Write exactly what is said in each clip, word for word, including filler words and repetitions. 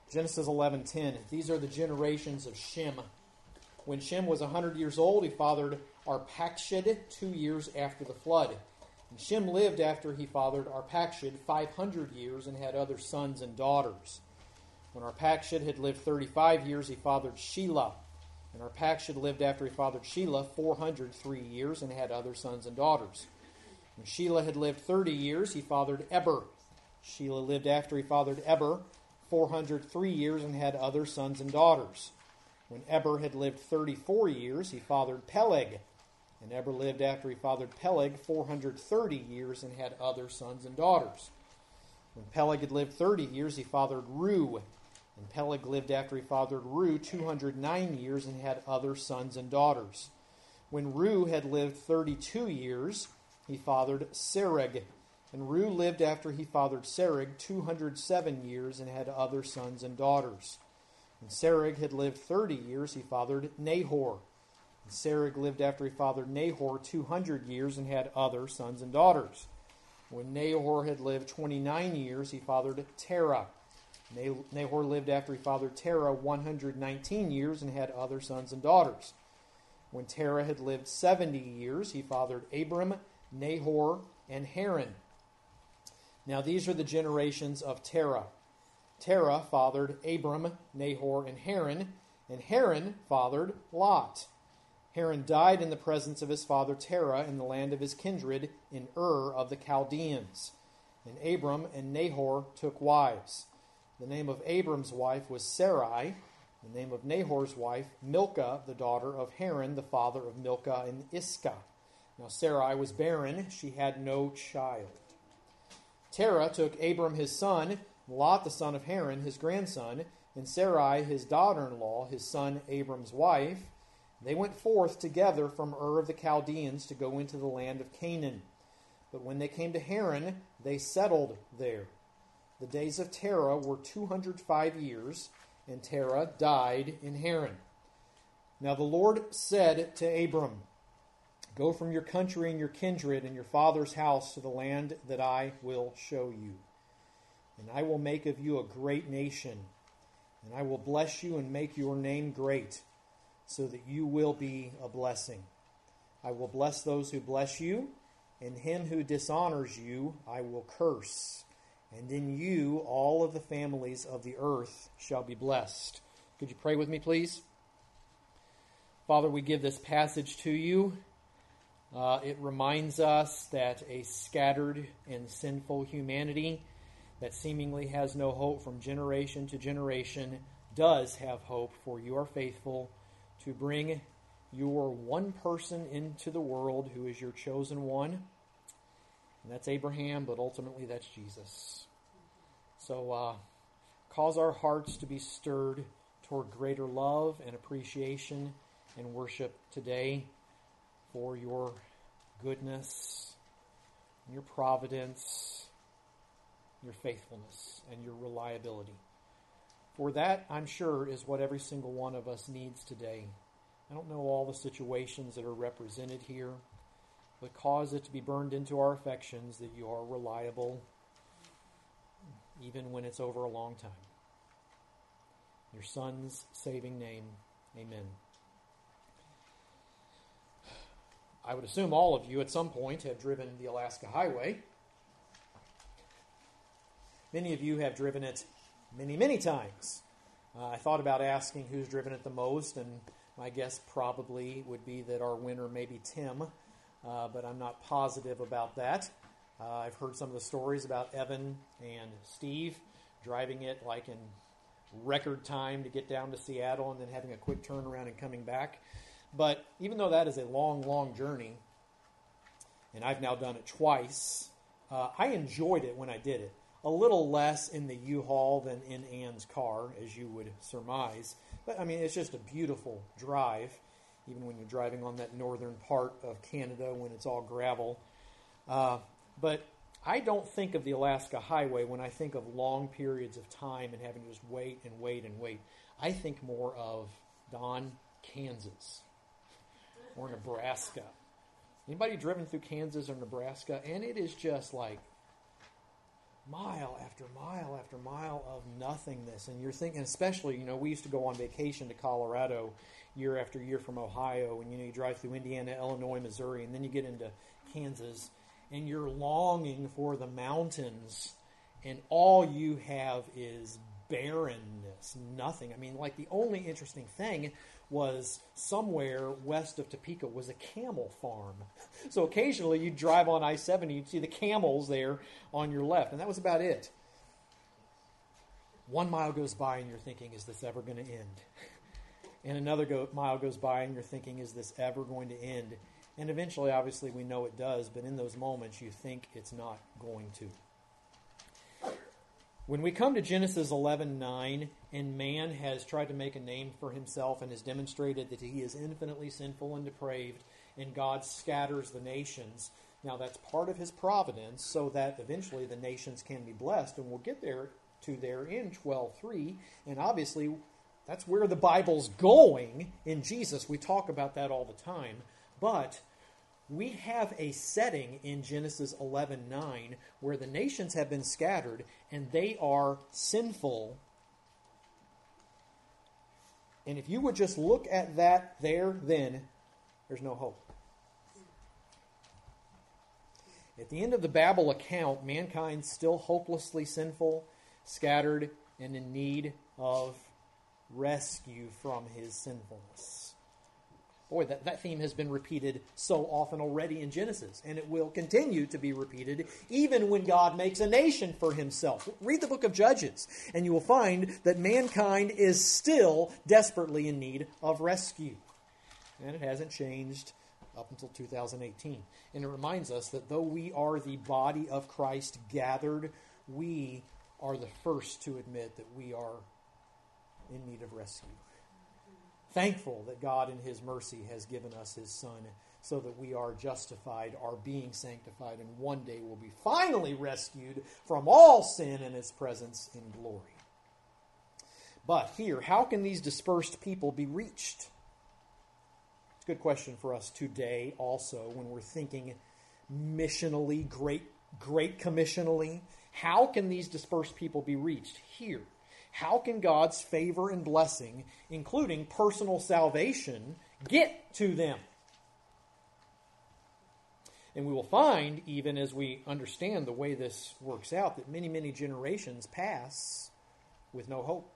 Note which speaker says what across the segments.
Speaker 1: Genesis eleven ten. These are the generations of Shem. When Shem was one hundred years old, he fathered Arpachshad two years after the flood. And Shem lived after he fathered Arpachshad five hundred years and had other sons and daughters. When Arpachshad had lived thirty-five years, he fathered Shelah. And Arpachshad lived after he fathered Shelah four hundred three years and had other sons and daughters. When Shelah had lived thirty years, he fathered Eber. Shelah lived after he fathered Eber four hundred three years and had other sons and daughters. When Eber had lived thirty-four years, he fathered Peleg. And Eber lived after he fathered Peleg four hundred thirty years and had other sons and daughters. When Peleg had lived thirty years, he fathered Reu. And Peleg lived after he fathered Reu two hundred nine years and had other sons and daughters. When Reu had lived thirty-two years, he fathered Sereg. And Reu lived after he fathered Sereg two hundred seven years and had other sons and daughters. When Sereg had lived thirty years, he fathered Nahor. And Sereg lived after he fathered Nahor two hundred years and had other sons and daughters. When Nahor had lived twenty-nine years, he fathered Terah. Nahor lived after he fathered Terah one hundred nineteen years and had other sons and daughters. When Terah had lived seventy years, he fathered Abram, Nahor, and Haran. Now these are the generations of Terah. Terah fathered Abram, Nahor, and Haran, and Haran fathered Lot. Haran died in the presence of his father Terah in the land of his kindred in Ur of the Chaldeans. And Abram and Nahor took wives. The name of Abram's wife was Sarai. The name of Nahor's wife, Milcah, the daughter of Haran, the father of Milcah and Iscah. Now Sarai was barren. She had no child. Terah took Abram his son, Lot the son of Haran, his grandson, and Sarai his daughter-in-law, his son Abram's wife. They went forth together from Ur of the Chaldeans to go into the land of Canaan. But when they came to Haran, they settled there. The days of Terah were two hundred five years, and Terah died in Haran. Now the Lord said to Abram, "Go from your country and your kindred and your father's house to the land that I will show you. And I will make of you a great nation, and I will bless you and make your name great, so that you will be a blessing. I will bless those who bless you, and him who dishonors you I will curse. And in you all of the families of the earth shall be blessed." Could you pray with me, please? Father, we give this passage to you. Uh, it reminds us that a scattered and sinful humanity that seemingly has no hope from generation to generation does have hope, for you are faithful to bring your one person into the world who is your chosen one. And that's Abraham, but ultimately that's Jesus. So uh, cause our hearts to be stirred toward greater love and appreciation and worship today for your goodness, your providence, your faithfulness, and your reliability. For that, I'm sure, is what every single one of us needs today. I don't know all the situations that are represented here, but cause it to be burned into our affections that you are reliable, even when it's over a long time. In your Son's saving name, amen. I would assume all of you at some point have driven the Alaska Highway. Many of you have driven it many, many times. Uh, I thought about asking who's driven it the most, and my guess probably would be that our winner may be Tim, uh, but I'm not positive about that. Uh, I've heard some of the stories about Evan and Steve driving it like in record time to get down to Seattle and then having a quick turnaround and coming back. But even though that is a long, long journey, and I've now done it twice, uh, I enjoyed it when I did it. A little less in the U-Haul than in Ann's car, as you would surmise. But, I mean, it's just a beautiful drive, even when you're driving on that northern part of Canada when it's all gravel. Uh, but I don't think of the Alaska Highway when I think of long periods of time and having to just wait and wait and wait. I think more of, Don, Kansas or Nebraska. Anybody driven through Kansas or Nebraska? And it is just like Mile after mile after mile of nothingness. And you're thinking, especially, you know, we used to go on vacation to Colorado year after year from Ohio, and, you know, you drive through Indiana, Illinois, Missouri, and then you get into Kansas, and you're longing for the mountains, and all you have is barrenness, nothing. I mean, like, the only interesting thing was somewhere west of Topeka was a camel farm. So occasionally you'd drive on I seventy, you'd see the camels there on your left, and that was about it. One mile goes by and you're thinking, is this ever going to end? And another go- mile goes by and you're thinking, is this ever going to end? And eventually, obviously, we know it does, but in those moments you think it's not going to. When we come to Genesis eleven nine, and man has tried to make a name for himself and has demonstrated that he is infinitely sinful and depraved, and God scatters the nations. Now, that's part of his providence, so that eventually the nations can be blessed, and we'll get there to there in twelve three, and obviously that's where the Bible's going in Jesus. We talk about that all the time, but we have a setting in Genesis eleven nine where the nations have been scattered and they are sinful. And if you would just look at that there, then there's no hope. At the end of the Babel account, mankind's still hopelessly sinful, scattered, and in need of rescue from his sinfulness. Boy, that, that theme has been repeated so often already in Genesis, and it will continue to be repeated even when God makes a nation for himself. Read the book of Judges, and you will find that mankind is still desperately in need of rescue. And it hasn't changed up until two thousand eighteen. And it reminds us that though we are the body of Christ gathered, we are the first to admit that we are in need of rescue. Thankful that God in his mercy has given us his Son so that we are justified, are being sanctified, and one day will be finally rescued from all sin in his presence in glory. But here, how can these dispersed people be reached? It's a good question for us today also when we're thinking missionally, great, great commissionally. How can these dispersed people be reached? Here. How can God's favor and blessing, including personal salvation, get to them? And we will find, even as we understand the way this works out, that many, many generations pass with no hope.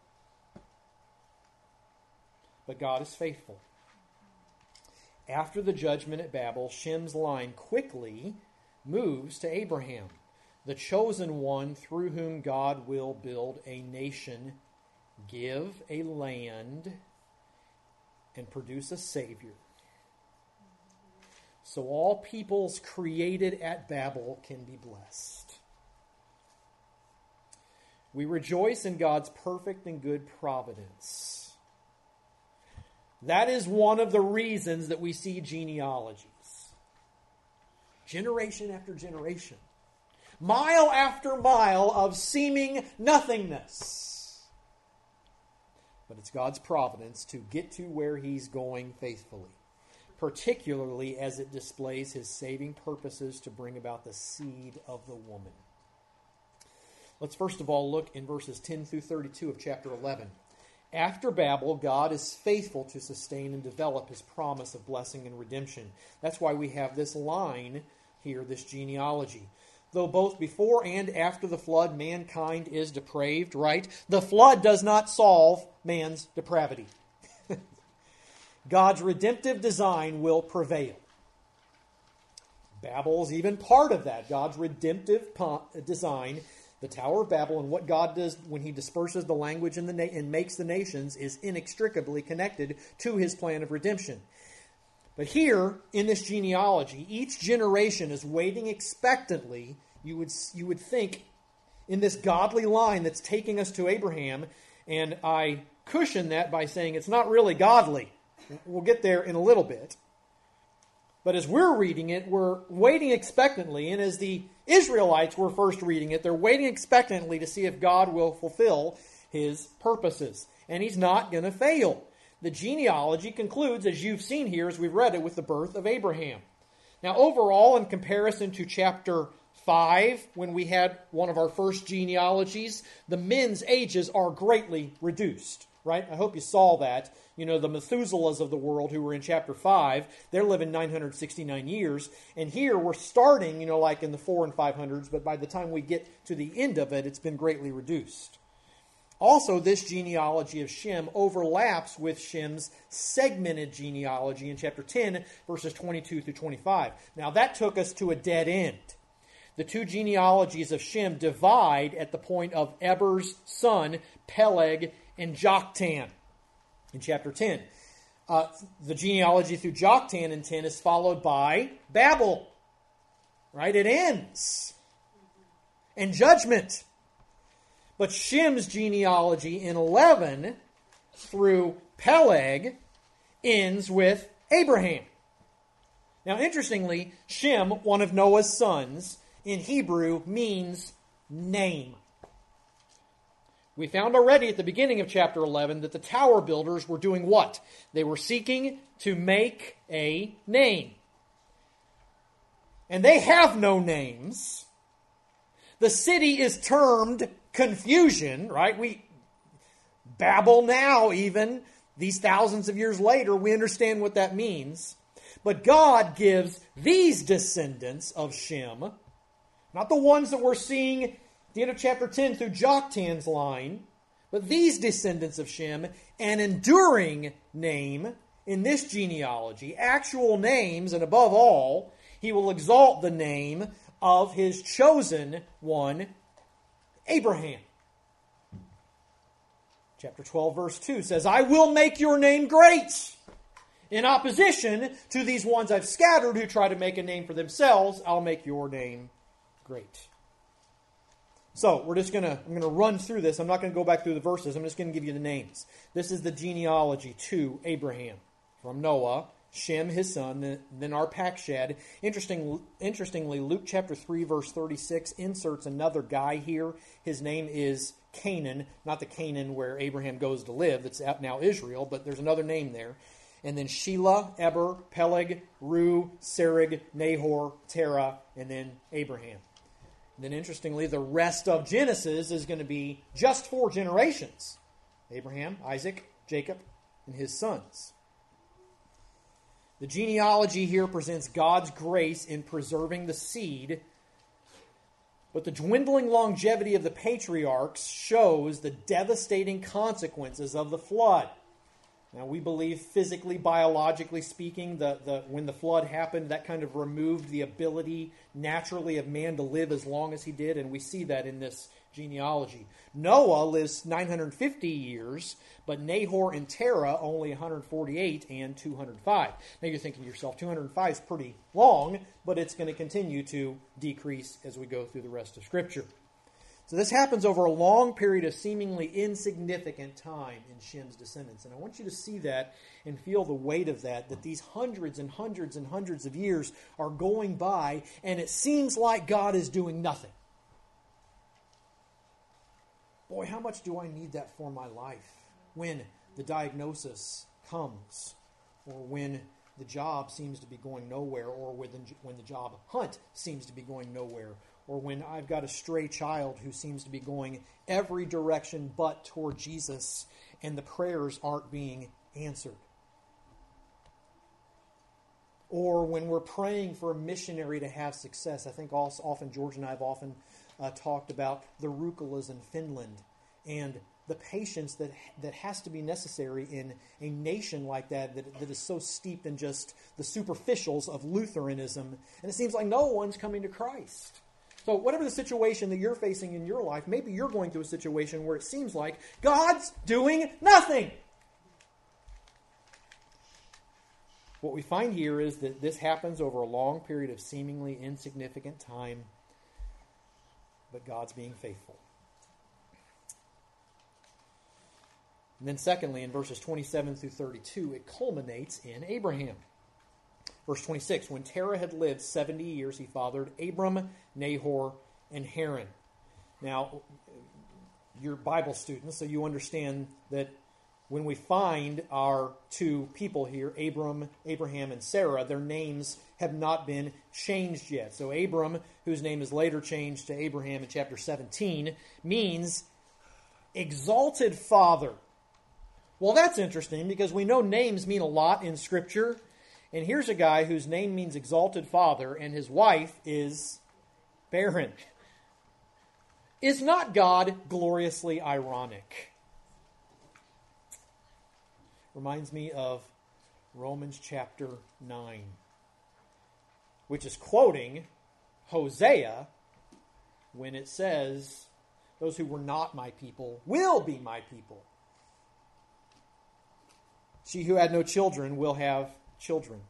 Speaker 1: But God is faithful. After the judgment at Babel, Shem's line quickly moves to Abraham, the chosen one through whom God will build a nation, give a land, and produce a Savior. So all peoples created at Babel can be blessed. We rejoice in God's perfect and good providence. That is one of the reasons that we see genealogies. Generation after generation. Mile after mile of seeming nothingness. But it's God's providence to get to where he's going faithfully, particularly as it displays his saving purposes to bring about the seed of the woman. Let's first of all look in verses ten through thirty-two of chapter eleven. After Babel, God is faithful to sustain and develop his promise of blessing and redemption. That's why we have this line here, this genealogy. Though both before and after the flood, mankind is depraved, right? The flood does not solve man's depravity. God's redemptive design will prevail. Babel is even part of that. God's redemptive design, the Tower of Babel, and what God does when he disperses the language and, the na- and makes the nations is inextricably connected to his plan of redemption. But here, in this genealogy, each generation is waiting expectantly, you would, you would think, in this godly line that's taking us to Abraham, and I cushion that by saying it's not really godly. We'll get there in a little bit. But as we're reading it, we're waiting expectantly, and as the Israelites were first reading it, they're waiting expectantly to see if God will fulfill his purposes. And he's not going to fail. The genealogy concludes, as you've seen here, as we've read it, with the birth of Abraham. Now, overall, in comparison to chapter five, when we had one of our first genealogies, the men's ages are greatly reduced, right? I hope you saw that. You know, the Methuselahs of the world who were in chapter five, they're living nine hundred sixty-nine years. And here we're starting, you know, like in the four and five hundreds, but by the time we get to the end of it, it's been greatly reduced. Also, this genealogy of Shem overlaps with Shem's segmented genealogy in chapter ten, verses twenty-two through twenty-five. Now, that took us to a dead end. The two genealogies of Shem divide at the point of Eber's son, Peleg, and Joktan in chapter ten. Uh, the genealogy through Joktan in ten is followed by Babel. Right? It ends. And judgment. But Shem's genealogy in eleven through Peleg ends with Abraham. Now, interestingly, Shem, one of Noah's sons, in Hebrew means name. We found already at the beginning of chapter eleven that the tower builders were doing what? They were seeking to make a name. And they have no names. The city is termed confusion, right? We Babel now, even these thousands of years later, we understand what that means. But God gives these descendants of Shem, not the ones that we're seeing at the end of chapter ten through Joktan's line, but these descendants of Shem, an enduring name in this genealogy, actual names, and above all, he will exalt the name of his chosen one, Abraham. Chapter twelve, verse two says, I will make your name great. In opposition to these ones I've scattered who try to make a name for themselves, I'll make your name great. So, we're just going to, I'm going to run through this. I'm not going to go back through the verses. I'm just going to give you the names. This is the genealogy to Abraham. From Noah, Shem, his son, then Arpachshad. Interesting, interestingly, Luke chapter three, verse thirty-six inserts another guy here. His name is Canaan, not the Canaan where Abraham goes to live. That's now Israel, but there's another name there. And then Shelah, Eber, Peleg, Ru, Serug, Nahor, Terah, and then Abraham. And then interestingly, the rest of Genesis is going to be just four generations. Abraham, Isaac, Jacob, and his sons. The genealogy here presents God's grace in preserving the seed, but the dwindling longevity of the patriarchs shows the devastating consequences of the flood. Now, we believe physically, biologically speaking, the, the, when the flood happened, that kind of removed the ability naturally of man to live as long as he did, and we see that in this genealogy. Noah lives nine hundred fifty years, but Nahor and Terah only one hundred forty-eight and two hundred five. Now you're thinking to yourself, two hundred five is pretty long, but it's going to continue to decrease as we go through the rest of Scripture. So this happens over a long period of seemingly insignificant time in Shem's descendants. And I want you to see that and feel the weight of that, that these hundreds and hundreds and hundreds of years are going by, and it seems like God is doing nothing. Boy, how much do I need that for my life when the diagnosis comes, or when the job seems to be going nowhere, or when the, when the job hunt seems to be going nowhere, or when I've got a stray child who seems to be going every direction but toward Jesus, and the prayers aren't being answered. Or when we're praying for a missionary to have success. I think also, often George and I have often uh, talked about the Rucolas in Finland and the patience that that has to be necessary in a nation like that, that that is so steeped in just the superficials of Lutheranism. And it seems like no one's coming to Christ. So whatever the situation that you're facing in your life, maybe you're going through a situation where it seems like God's doing nothing. What we find here is that this happens over a long period of seemingly insignificant time, but God's being faithful. And then secondly, in verses twenty-seven through thirty-two, it culminates in Abraham. Verse twenty-six, when Terah had lived seventy years, he fathered Abram, Nahor, and Haran. Now, you're Bible students, so you understand that when we find our two people here, Abram, Abraham and Sarah, their names have not been changed yet. So Abram, whose name is later changed to Abraham in chapter seventeen, means exalted father. Well, that's interesting because we know names mean a lot in Scripture. And here's a guy whose name means exalted father, and his wife is barren. Is not God gloriously ironic? Reminds me of Romans chapter nine, which is quoting Hosea when it says, those who were not my people will be my people. She who had no children will have children.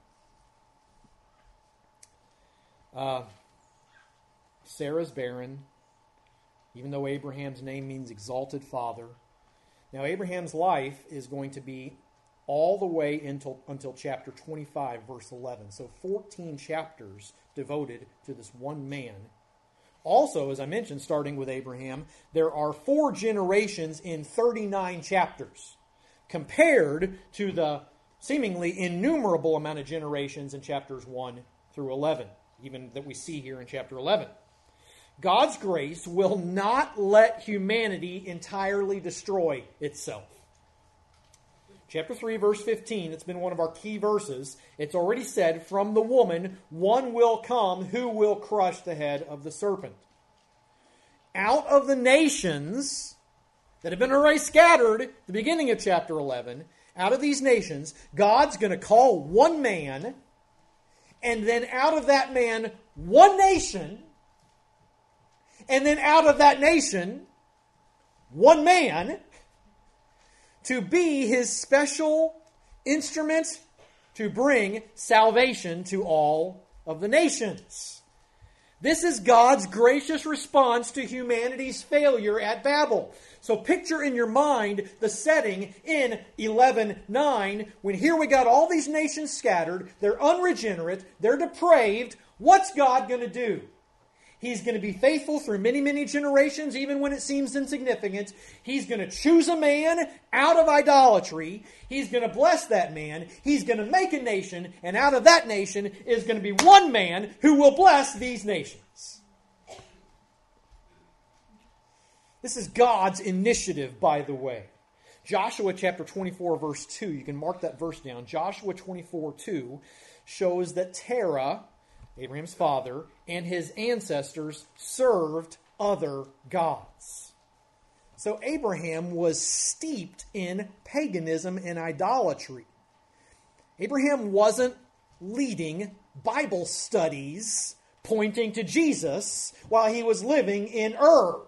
Speaker 1: Uh, Sarah's barren, even though Abraham's name means exalted father. Now, Abraham's life is going to be all the way until, until chapter twenty-five, verse eleven. So fourteen chapters devoted to this one man. Also, as I mentioned, starting with Abraham, there are four generations in thirty-nine chapters, compared to the seemingly innumerable amount of generations in chapters one through eleven, even that we see here in chapter eleven. God's grace will not let humanity entirely destroy itself. Chapter three, verse fifteen, it's been one of our key verses. It's already said, from the woman, one will come who will crush the head of the serpent. Out of the nations that have been already scattered at the beginning of chapter eleven, out of these nations, God's going to call one man, and then out of that man, one nation, and then out of that nation, one man, to be his special instrument to bring salvation to all of the nations. This is God's gracious response to humanity's failure at Babel. So picture in your mind the setting in eleven nine, when here we got all these nations scattered, they're unregenerate, they're depraved. What's God going to do? He's going to be faithful through many, many generations, even when it seems insignificant. He's going to choose a man out of idolatry. He's going to bless that man. He's going to make a nation, and out of that nation is going to be one man who will bless these nations. This is God's initiative, by the way. Joshua chapter twenty-four, verse two, you can mark that verse down. Joshua twenty-four, two shows that Terah, Abraham's father, and his ancestors served other gods. So Abraham was steeped in paganism and idolatry. Abraham wasn't leading Bible studies pointing to Jesus while he was living in Ur.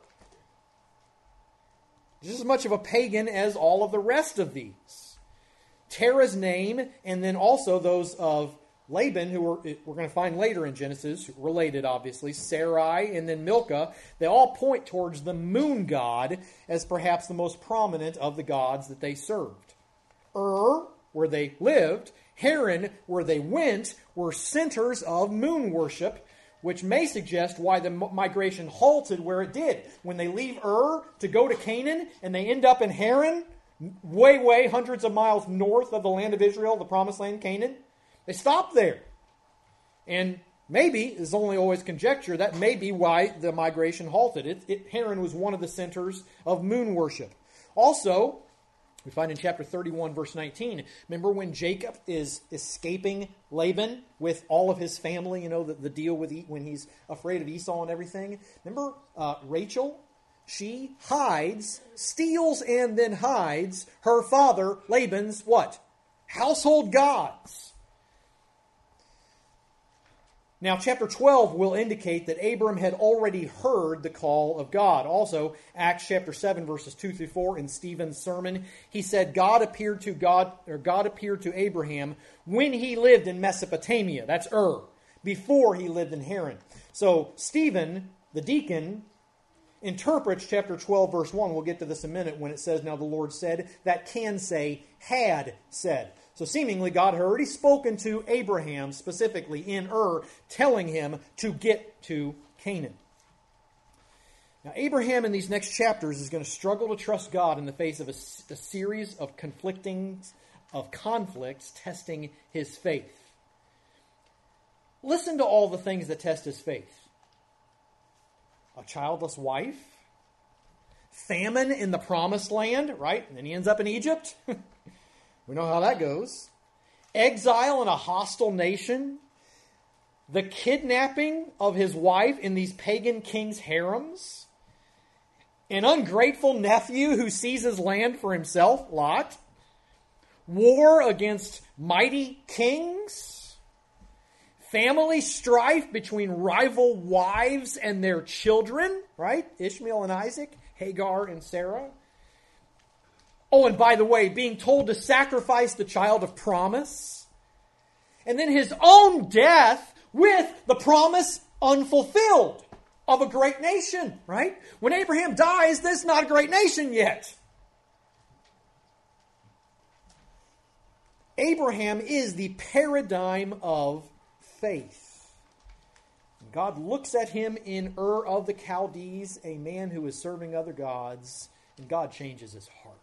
Speaker 1: Just as much of a pagan as all of the rest of these. Terah's name, and then also those of Laban, who we're, we're going to find later in Genesis, related obviously, Sarai and then Milcah, they all point towards the moon god as perhaps the most prominent of the gods that they served. Ur, where they lived, Haran, where they went, were centers of moon worship, which may suggest why the migration halted where it did. When they leave Ur to go to Canaan and they end up in Haran, way, way hundreds of miles north of the land of Israel, the promised land, Canaan, they stopped there. And maybe, it's only always conjecture, that may be why the migration halted. It, it, Haran was one of the centers of moon worship. Also, we find in chapter thirty-one, verse nineteen, remember when Jacob is escaping Laban with all of his family, you know, the, the deal with when he's afraid of Esau and everything? Remember uh, Rachel? She hides, steals and then hides her father Laban's what? Household gods. Now, chapter twelve will indicate that Abram had already heard the call of God. Also, Acts chapter seven, verses two through four, in Stephen's sermon, he said God appeared to God, or God appeared to Abraham when he lived in Mesopotamia. That's Ur, before he lived in Haran. So, Stephen, the deacon, interprets chapter twelve, verse one. We'll get to this in a minute when it says, now the Lord said, that can say, had said. So seemingly God had already spoken to Abraham, specifically in Ur, telling him to get to Canaan. Now, Abraham in these next chapters is going to struggle to trust God in the face of a, a series of conflicting, of conflicts testing his faith. Listen to all the things that test his faith. A childless wife, famine in the promised land, right? And then he ends up in Egypt. We know how that goes. Exile in a hostile nation. The kidnapping of his wife in these pagan kings' harems. An ungrateful nephew who seizes land for himself, Lot. War against mighty kings. Family strife between rival wives and their children, right? Ishmael and Isaac, Hagar and Sarah. Oh, and by the way, being told to sacrifice the child of promise. And then his own death with the promise unfulfilled of a great nation, right? When Abraham dies, there's not a great nation yet. Abraham is the paradigm of faith. God looks at him in Ur of the Chaldees, a man who is serving other gods, and God changes his heart.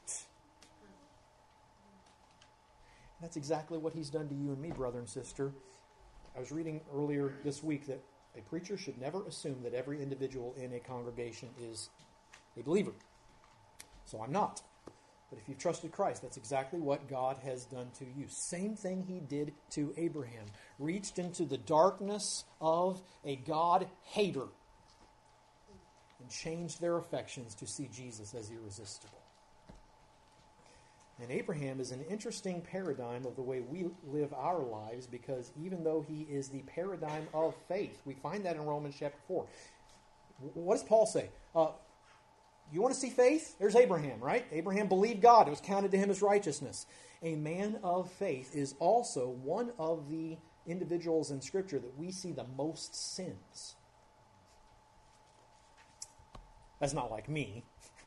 Speaker 1: That's exactly what he's done to you and me, brother and sister. I was reading earlier this week that a preacher should never assume that every individual in a congregation is a believer. So I'm not. But if you've trusted Christ, that's exactly what God has done to you. Same thing he did to Abraham. Reached into the darkness of a God hater and changed their affections to see Jesus as irresistible. And Abraham is an interesting paradigm of the way we live our lives, because even though he is the paradigm of faith, we find that in Romans chapter four. What does Paul say? Uh, you want to see faith? There's Abraham, right? Abraham believed God. It was counted to him as righteousness. A man of faith is also one of the individuals in Scripture that we see the most sins. That's not like me.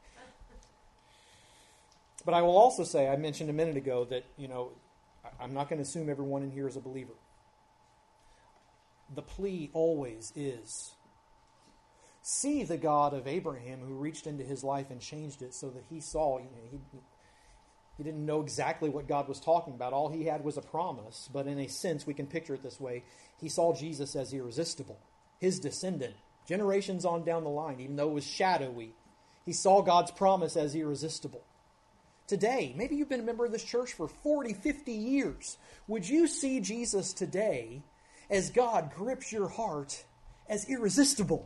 Speaker 1: But I will also say, I mentioned a minute ago that, you know, I'm not going to assume everyone in here is a believer. The plea always is, see the God of Abraham who reached into his life and changed it so that he saw, you know, he, he didn't know exactly what God was talking about. All he had was a promise, but in a sense, we can picture it this way. He saw Jesus as irresistible, his descendant, generations on down the line, even though it was shadowy. He saw God's promise as irresistible. Today, maybe you've been a member of this church for forty, fifty years. Would you see Jesus today as God grips your heart as irresistible?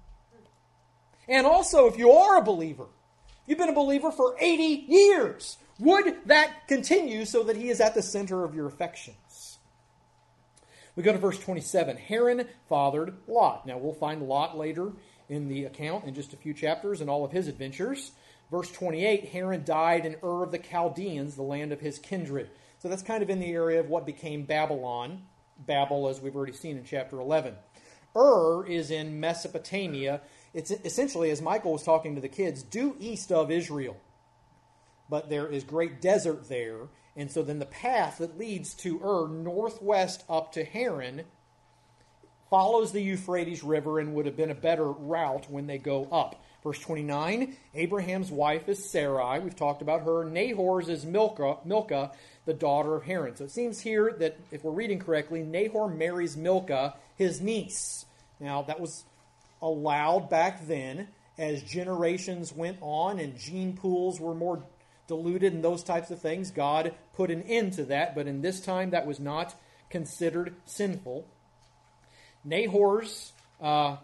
Speaker 1: And also, if you are a believer, you've been a believer for eighty years, would that continue so that he is at the center of your affections? We go to verse twenty-seven. Haran fathered Lot. Now, we'll find Lot later in the account in just a few chapters and all of his adventures. Verse twenty-eight, Haran died in Ur of the Chaldeans, the land of his kindred. So that's kind of in the area of what became Babylon. Babel, as we've already seen in chapter eleven. Ur is in Mesopotamia. It's essentially, as Michael was talking to the kids, due east of Israel. But there is great desert there. And so then the path that leads to Ur, northwest up to Haran, follows the Euphrates River and would have been a better route when they go up. Verse twenty-nine, Abraham's wife is Sarai. We've talked about her. Nahor's is Milcah, Milcah, the daughter of Haran. So it seems here that, if we're reading correctly, Nahor marries Milcah, his niece. Now, that was allowed back then as generations went on and gene pools were more diluted and those types of things. God put an end to that, but in this time that was not considered sinful. Nahor's... Uh,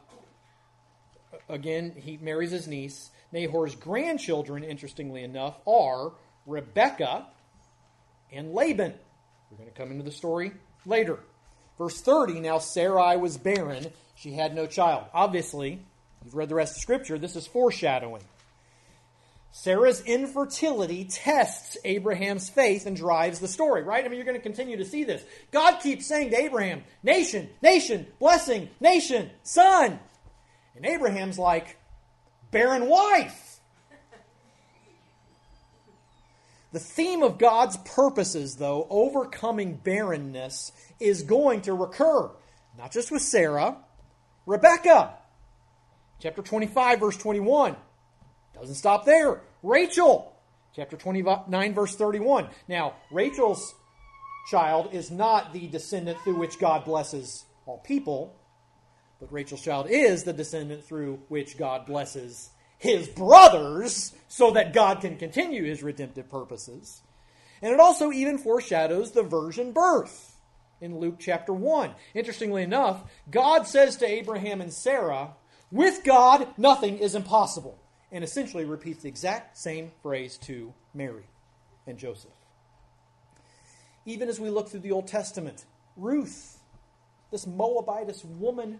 Speaker 1: Again, he marries his niece. Nahor's grandchildren, interestingly enough, are Rebekah and Laban. We're going to come into the story later. Verse thirty, now Sarai was barren. She had no child. Obviously, you've read the rest of Scripture. This is foreshadowing. Sarah's infertility tests Abraham's faith and drives the story, right? I mean, you're going to continue to see this. God keeps saying to Abraham, nation, nation, blessing, nation, son. And Abraham's like, barren wife. The theme of God's purposes, though, overcoming barrenness, is going to recur. Not just with Sarah, Rebekah. Chapter twenty-five, verse twenty-one. Doesn't stop there. Rachel, chapter twenty-nine, verse thirty-one. Now, Rachel's child is not the descendant through which God blesses all people, but Rachel's child is the descendant through which God blesses his brothers so that God can continue his redemptive purposes. And it also even foreshadows the virgin birth in Luke chapter one. Interestingly enough, God says to Abraham and Sarah, with God, nothing is impossible. And essentially repeats the exact same phrase to Mary and Joseph. Even as we look through the Old Testament, Ruth, this Moabitess woman,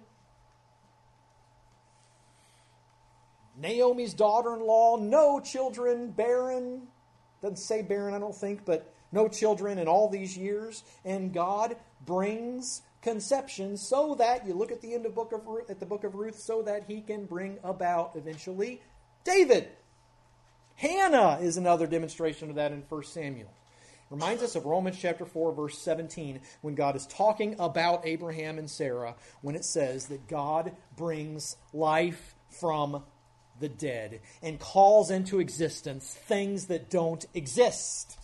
Speaker 1: Naomi's daughter-in-law, no children, barren. Doesn't say barren, I don't think, but no children in all these years. And God brings conception so that, you look at the end of book of Ruth, at the book of Ruth, so that he can bring about eventually David. Hannah is another demonstration of that in First Samuel. It reminds us of Romans chapter four, verse seventeen, when God is talking about Abraham and Sarah, when it says that God brings life from the dead and calls into existence things that don't exist,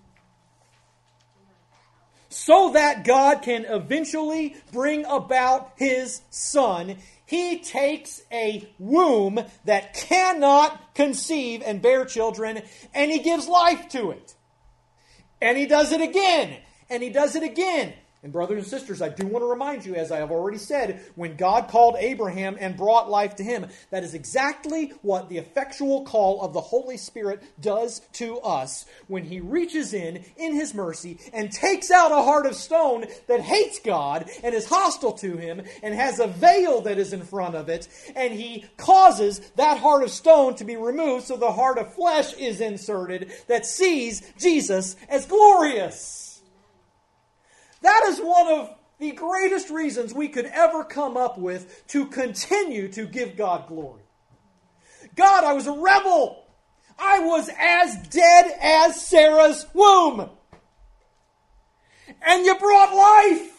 Speaker 1: so that God can eventually bring about his Son. He takes a womb that cannot conceive and bear children, and he gives life to it. And he does it again, and he does it again. And brothers and sisters, I do want to remind you, as I have already said, when God called Abraham and brought life to him, that is exactly what the effectual call of the Holy Spirit does to us when he reaches in, in his mercy, and takes out a heart of stone that hates God and is hostile to him and has a veil that is in front of it, and he causes that heart of stone to be removed so the heart of flesh is inserted that sees Jesus as glorious. That is one of the greatest reasons we could ever come up with to continue to give God glory. God, I was a rebel. I was as dead as Sarah's womb. And you brought life.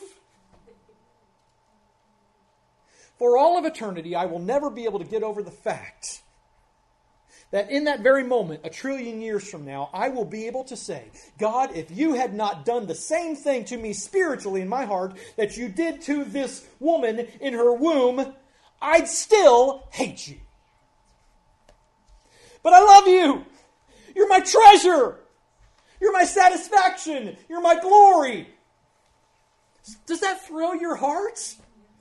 Speaker 1: For all of eternity, I will never be able to get over the fact that in that very moment, a trillion years from now, I will be able to say, God, if you had not done the same thing to me spiritually in my heart that you did to this woman in her womb, I'd still hate you. But I love you. You're my treasure. You're my satisfaction. You're my glory. Does that thrill your heart?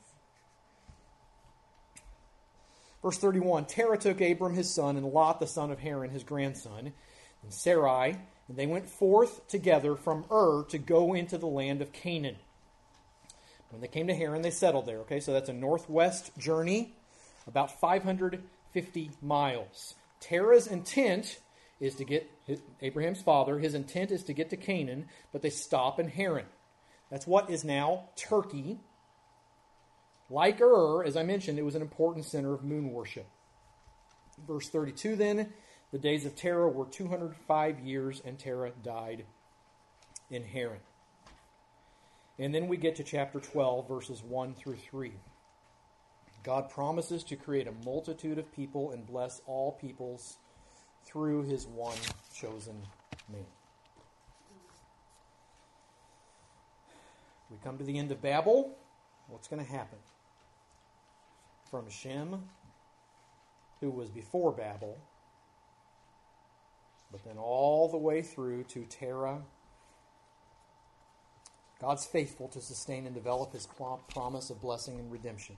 Speaker 1: Verse thirty-one, Terah took Abram his son and Lot the son of Haran his grandson and Sarai, and they went forth together from Ur to go into the land of Canaan. When they came to Haran, they settled there. Okay, so that's a northwest journey, about five hundred fifty miles. Terah's intent is to get, his, Abraham's father, his intent is to get to Canaan, but they stop in Haran. That's what is now Turkey. Like Ur, as I mentioned, it was an important center of moon worship. Verse thirty-two then, the days of Terah were two hundred five years, and Terah died in Haran. And then we get to chapter twelve, verses one through three. God promises to create a multitude of people and bless all peoples through his one chosen man. We come to the end of Babel. What's going to happen? From Shem, who was before Babel, but then all the way through to Terah, God's faithful to sustain and develop his promise of blessing and redemption.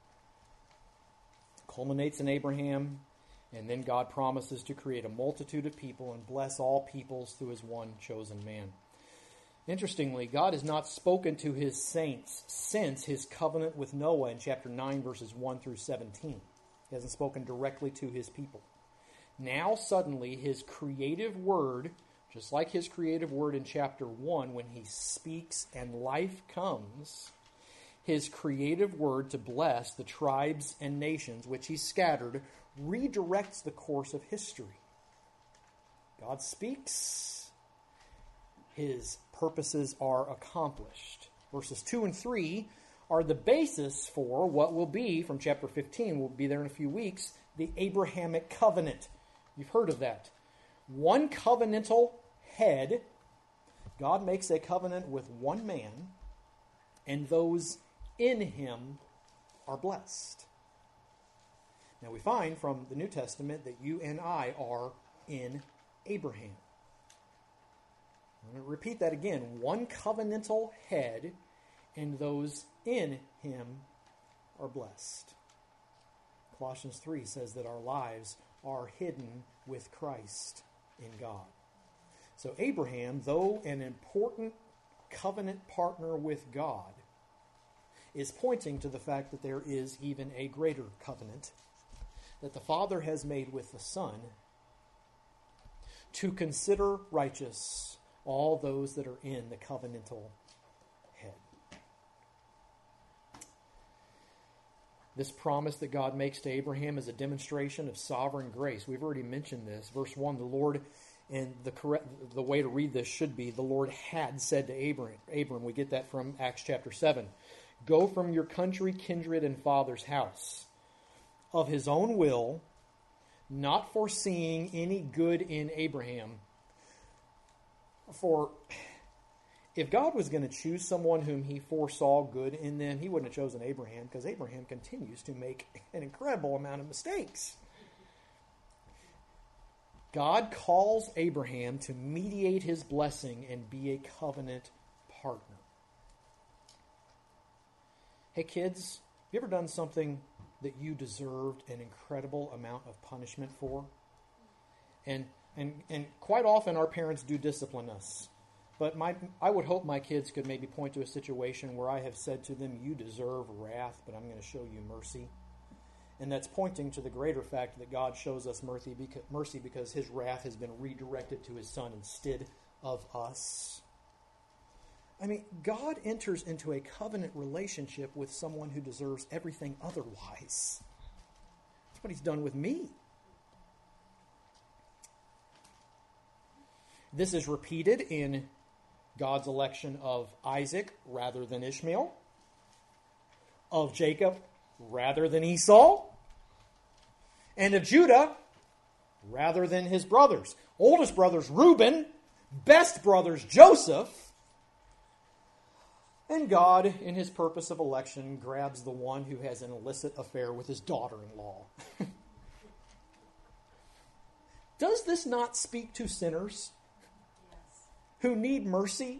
Speaker 1: It culminates in Abraham, and then God promises to create a multitude of people and bless all peoples through his one chosen man. Interestingly, God has not spoken to his saints since his covenant with Noah in chapter nine, verses one through seventeen. He hasn't spoken directly to his people. Now, suddenly, his creative word, just like his creative word in chapter one, when he speaks and life comes, his creative word to bless the tribes and nations which he scattered redirects the course of history. God speaks, his purposes are accomplished. Verses two and three are the basis for what will be, from chapter fifteen, we'll be there in a few weeks, the Abrahamic covenant. You've heard of that. One covenantal head. God makes a covenant with one man, and those in him are blessed. Now we find from the New Testament that you and I are in Abraham. I'm going to repeat that again. One covenantal head, and those in him are blessed. Colossians three says that our lives are hidden with Christ in God. So Abraham, though an important covenant partner with God, is pointing to the fact that there is even a greater covenant that the Father has made with the Son to consider righteous all those that are in the covenantal head. This promise that God makes to Abraham is a demonstration of sovereign grace. We've already mentioned this. Verse one, the Lord, and the correct the way to read this should be, the Lord had said to Abram. Abram, we get that from Acts chapter seven. Go from your country, kindred, and father's house, of his own will, not foreseeing any good in Abraham. For if God was going to choose someone whom he foresaw good in them, he wouldn't have chosen Abraham, because Abraham continues to make an incredible amount of mistakes. God calls Abraham to mediate his blessing and be a covenant partner. Hey kids, have you ever done something that you deserved an incredible amount of punishment for? And and and quite often our parents do discipline us. But my I would hope my kids could maybe point to a situation where I have said to them, you deserve wrath, but I'm going to show you mercy. And that's pointing to the greater fact that God shows us mercy because, mercy because his wrath has been redirected to his Son instead of us. I mean, God enters into a covenant relationship with someone who deserves everything otherwise. That's what he's done with me. This is repeated in God's election of Isaac rather than Ishmael, of Jacob rather than Esau, and of Judah rather than his brothers. Oldest brothers Reuben, best brothers Joseph, and God, in his purpose of election, grabs the one who has an illicit affair with his daughter-in-law. Does this not speak to sinners who need mercy?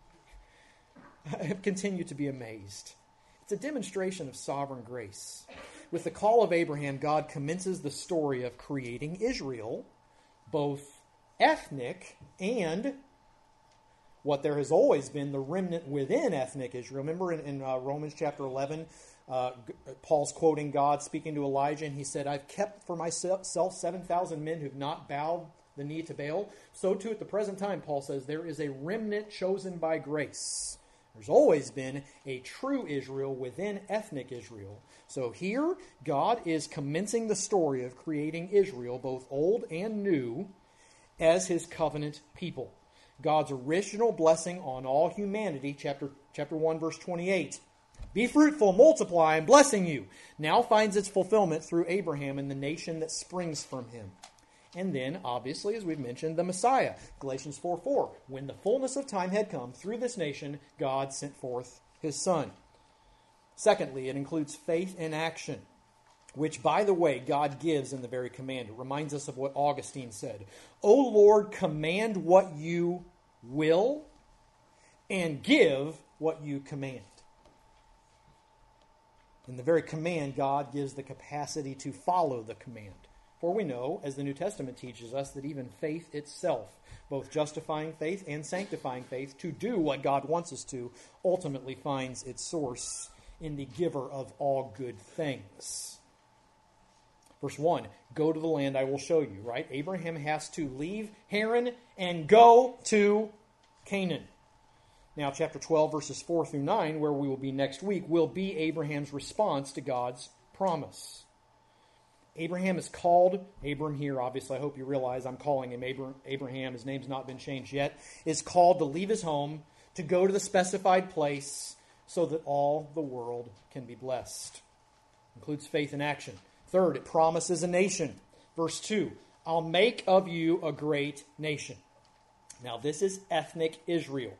Speaker 1: I have continued to be amazed. It's a demonstration of sovereign grace. With the call of Abraham, God commences the story of creating Israel, both ethnic and what there has always been, the remnant within ethnic Israel. Remember in, in uh, Romans chapter eleven, uh, Paul's quoting God, speaking to Elijah, and he said, I've kept for myself seven thousand men who've not bowed the knee to Baal. So too at the present time, Paul says, there is a remnant chosen by grace. There's always been a true Israel within ethnic Israel. So here, God is commencing the story of creating Israel, both old and new, as his covenant people. God's original blessing on all humanity, chapter, chapter one, verse twenty-eight. Be fruitful, multiply, and blessing you, now finds its fulfillment through Abraham and the nation that springs from him. And then, obviously, as we've mentioned, the Messiah. Galatians four four. When the fullness of time had come, through this nation, God sent forth his Son. Secondly, it includes faith in action, which, by the way, God gives in the very command. It reminds us of what Augustine said. O Lord, command what you will, and give what you command. In the very command, God gives the capacity to follow the command. For we know, as the New Testament teaches us, that even faith itself, both justifying faith and sanctifying faith, to do what God wants us to, ultimately finds its source in the giver of all good things. Verse one, go to the land I will show you, right? Abraham has to leave Haran and go to Canaan. Now, chapter twelve, verses four through nine, where we will be next week, will be Abraham's response to God's promise. Abraham is called, Abram here, obviously, I hope you realize I'm calling him Abraham, his name's not been changed yet, is called to leave his home, to go to the specified place so that all the world can be blessed. Includes faith in action. Third, it promises a nation. Verse two, I'll make of you a great nation. Now this is ethnic Israel,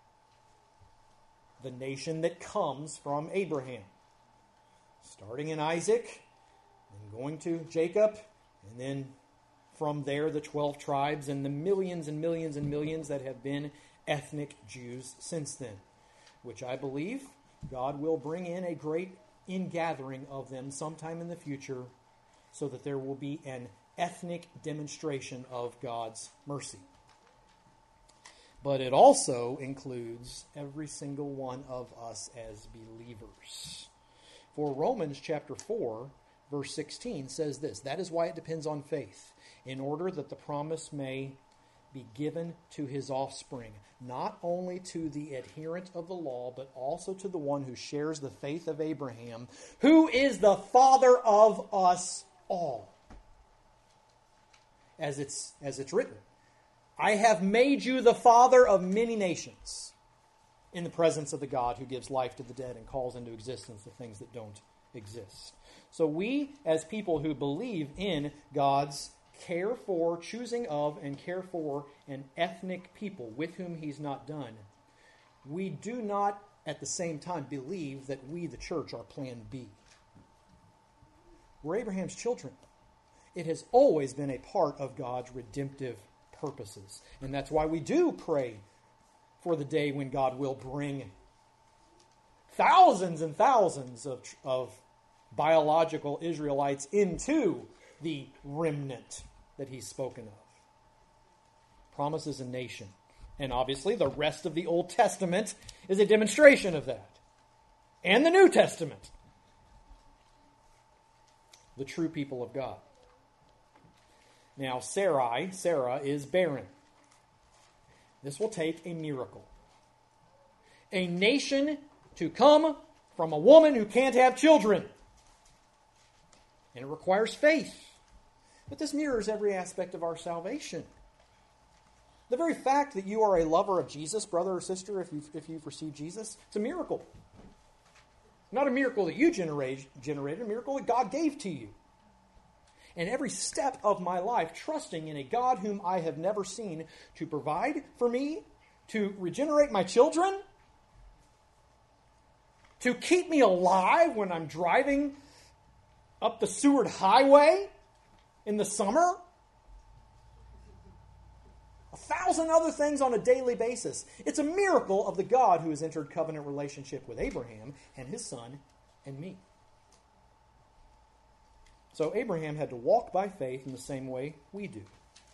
Speaker 1: the nation that comes from Abraham. Starting in Isaac, and going to Jacob, and then from there the twelve tribes and the millions and millions and millions that have been ethnic Jews since then, which I believe God will bring in a great ingathering of them sometime in the future so that there will be an ethnic demonstration of God's mercy. But it also includes every single one of us as believers. For Romans chapter four, verse sixteen says this, that is why it depends on faith, in order that the promise may be given to his offspring, not only to the adherent of the law, but also to the one who shares the faith of Abraham, who is the father of us all. As it's, as it's written, I have made you the father of many nations in the presence of the God who gives life to the dead and calls into existence the things that don't exist. So we, as people who believe in God's care for, choosing of, and care for an ethnic people with whom he's not done, we do not at the same time believe that we, the church, are plan B. We're Abraham's children. It has always been a part of God's redemptive purposes. And that's why we do pray for the day when God will bring thousands and thousands of, of biological Israelites into the remnant that he's spoken of. Promises a nation. And obviously the rest of the Old Testament is a demonstration of that. And the New Testament. The true people of God. Now Sarai, Sarah is barren. This will take a miracle. A nation to come from a woman who can't have children. And it requires faith. But this mirrors every aspect of our salvation. The very fact that you are a lover of Jesus, brother or sister, if you've, if you've received Jesus, it's a miracle. Not a miracle that you generate, generated, a miracle that God gave to you. And every step of my life, trusting in a God whom I have never seen to provide for me, to regenerate my children, to keep me alive when I'm driving up the Seward Highway in the summer, a thousand other things on a daily basis. It's a miracle of the God who has entered covenant relationship with Abraham and his son and me. So Abraham had to walk by faith in the same way we do.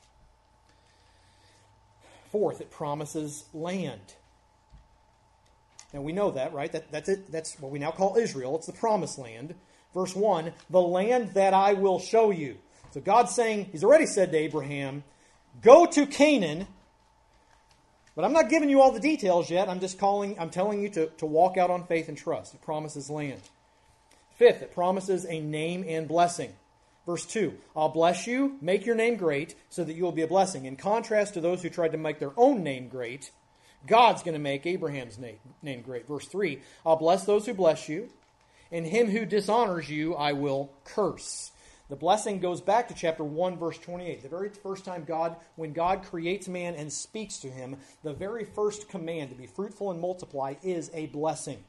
Speaker 1: Fourth, it promises land. Now we know that, right? That, that's it. That's what we now call Israel. It's the promised land. Verse one, the land that I will show you. So God's saying, he's already said to Abraham, go to Canaan, but I'm not giving you all the details yet. I'm just calling, I'm telling you to, to walk out on faith and trust. It promises land. Fifth, it promises a name and blessing. Verse two, I'll bless you, make your name great, so that you will be a blessing. In contrast to those who tried to make their own name great, God's going to make Abraham's name, name great. Verse three, I'll bless those who bless you, and him who dishonors you I will curse. The blessing goes back to chapter one, verse twenty-eight. The very first time God, when God creates man and speaks to him, the very first command to be fruitful and multiply is a blessing.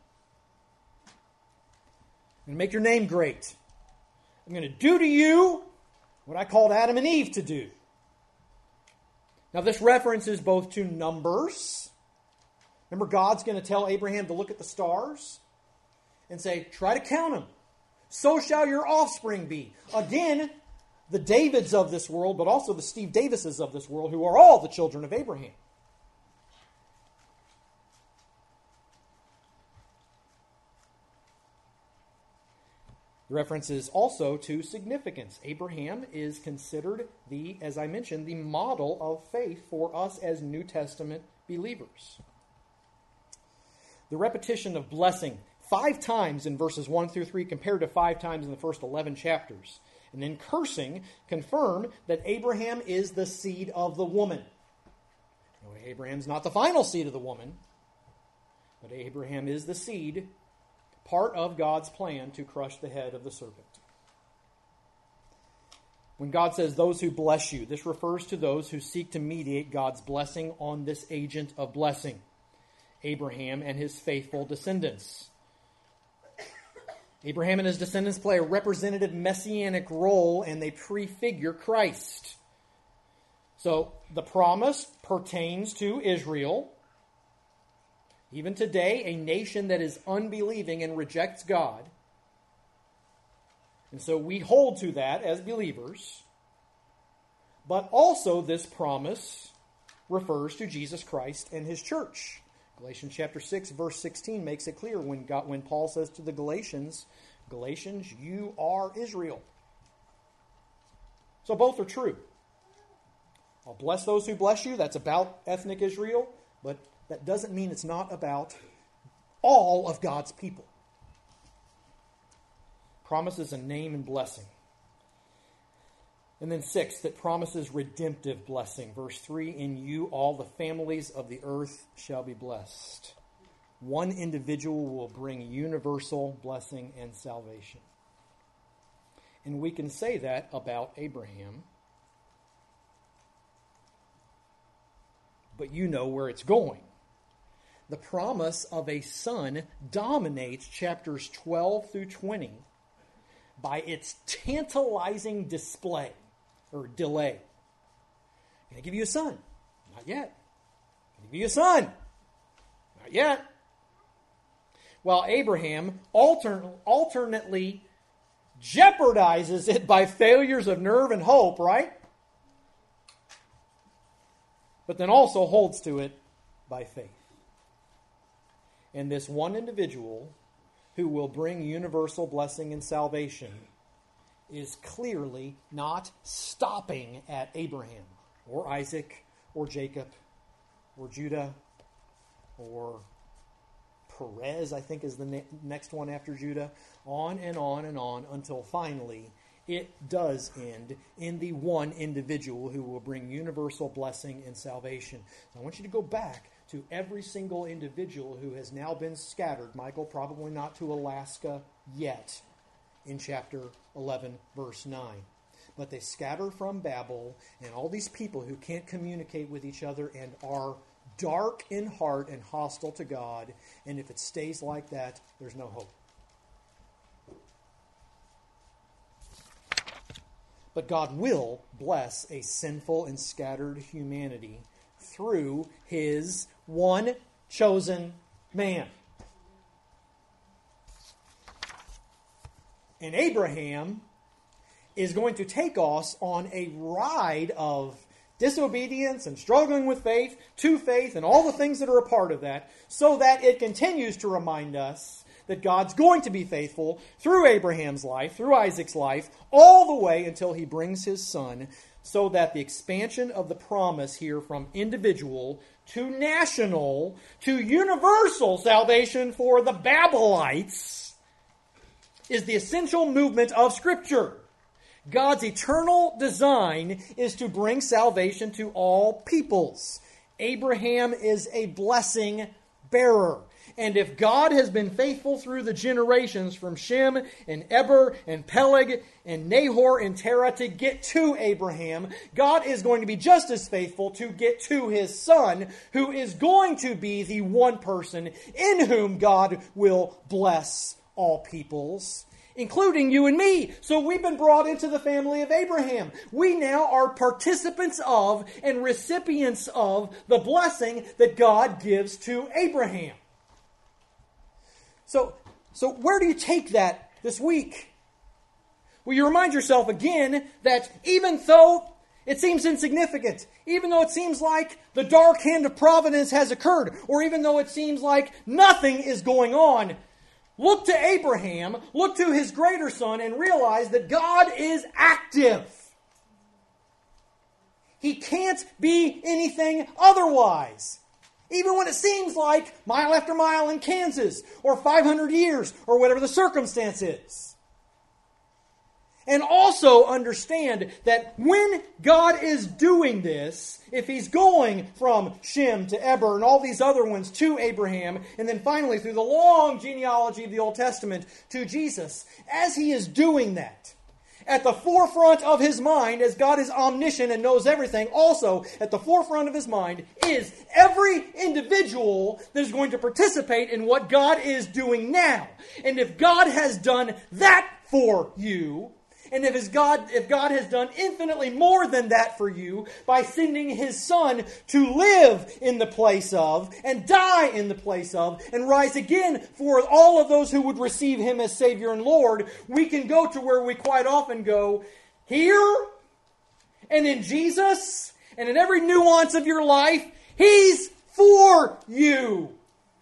Speaker 1: I'm going to make your name great. I'm going to do to you what I called Adam and Eve to do. Now this references both to numbers. Remember, God's going to tell Abraham to look at the stars and say, try to count them. So shall your offspring be. Again, the Davids of this world, but also the Steve Davises of this world, who are all the children of Abraham. The reference is also to significance. Abraham is considered the, as I mentioned, the model of faith for us as New Testament believers. The repetition of blessing five times in verses one through three compared to five times in the first eleven chapters. And then cursing confirm that Abraham is the seed of the woman. Now, Abraham's not the final seed of the woman, But Abraham is the seed, part of God's plan to crush the head of the serpent. When God says, those who bless you, this refers to those who seek to mediate God's blessing on this agent of blessing, Abraham and his faithful descendants. Abraham and his descendants play a representative messianic role, and they prefigure Christ. So the promise pertains to Israel. Even today, a nation that is unbelieving and rejects God. And so we hold to that as believers. But also this promise refers to Jesus Christ and his church. Galatians chapter six, verse sixteen makes it clear when God, when Paul says to the Galatians, Galatians, you are Israel. So both are true. I'll bless those who bless you. That's about ethnic Israel. But that doesn't mean it's not about all of God's people. Promises a name and blessing. And then six, that promises redemptive blessing. Verse three, in you all the families of the earth shall be blessed. One individual will bring universal blessing and salvation. And we can say that about Abraham. But you know where it's going. The promise of a son dominates chapters twelve through twenty by its tantalizing display or delay. I'm going to give you a son. Not yet. I'm going to give you a son. Not yet. While Abraham altern- alternately jeopardizes it by failures of nerve and hope, right? But then also holds to it by faith. And this one individual who will bring universal blessing and salvation is clearly not stopping at Abraham or Isaac or Jacob or Judah or Perez, I think is the ne- next one after Judah, on and on and on until finally it does end in the one individual who will bring universal blessing and salvation. So I want you to go back to every single individual who has now been scattered. Michael, probably not to Alaska yet, in chapter eleven, verse nine. But they scatter from Babel, and all these people who can't communicate with each other and are dark in heart and hostile to God. And if it stays like that, there's no hope. But God will bless a sinful and scattered humanity through his one chosen man. And Abraham is going to take us on a ride of disobedience and struggling with faith, to faith, and all the things that are a part of that, so that it continues to remind us that God's going to be faithful through Abraham's life, through Isaac's life, all the way until he brings his son, so that the expansion of the promise here from individual to national to universal salvation for the Babylonites is the essential movement of Scripture. God's eternal design is to bring salvation to all peoples. Abraham is a blessing bearer. And if God has been faithful through the generations from Shem and Eber and Peleg and Nahor and Terah to get to Abraham, God is going to be just as faithful to get to his son, who is going to be the one person in whom God will bless all peoples, including you and me. So we've been brought into the family of Abraham. We now are participants of and recipients of the blessing that God gives to Abraham. So, so where do you take that this week? Well, you remind yourself again that even though it seems insignificant, even though it seems like the dark hand of providence has occurred, or even though it seems like nothing is going on, look to Abraham, look to his greater son, and realize that God is active. He can't be anything otherwise. Even when it seems like mile after mile in Kansas, or five hundred years, or whatever the circumstance is. And also understand that when God is doing this, if He's going from Shem to Eber and all these other ones to Abraham, and then finally through the long genealogy of the Old Testament to Jesus, as He is doing that, at the forefront of His mind, as God is omniscient and knows everything, also at the forefront of His mind is every individual that is going to participate in what God is doing now. And if God has done that for you, and if, his God, if God has done infinitely more than that for you by sending His Son to live in the place of, and die in the place of, and rise again for all of those who would receive Him as Savior and Lord, we can go to where we quite often go, here, and in Jesus, and in every nuance of your life, He's for you.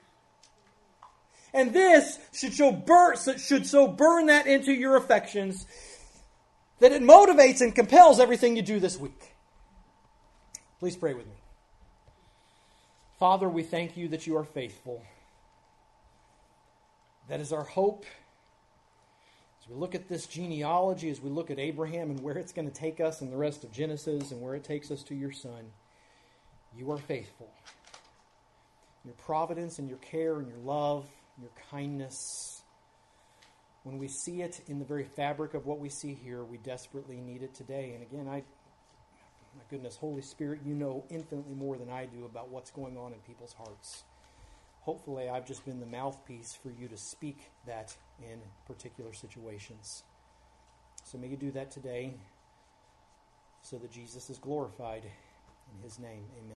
Speaker 1: And this should, show burn, should so burn that into your affections that it motivates and compels everything you do this week. Please pray with me. Father, we thank You that You are faithful. That is our hope. As we look at this genealogy, as we look at Abraham and where it's going to take us and the rest of Genesis and where it takes us to Your Son, You are faithful. Your providence and Your care and Your love, and Your kindness. When we see it in the very fabric of what we see here, we desperately need it today. And again, I, my goodness, Holy Spirit, You know infinitely more than I do about what's going on in people's hearts. Hopefully, I've just been the mouthpiece for You to speak that in particular situations. So may You do that today so that Jesus is glorified in His name. Amen.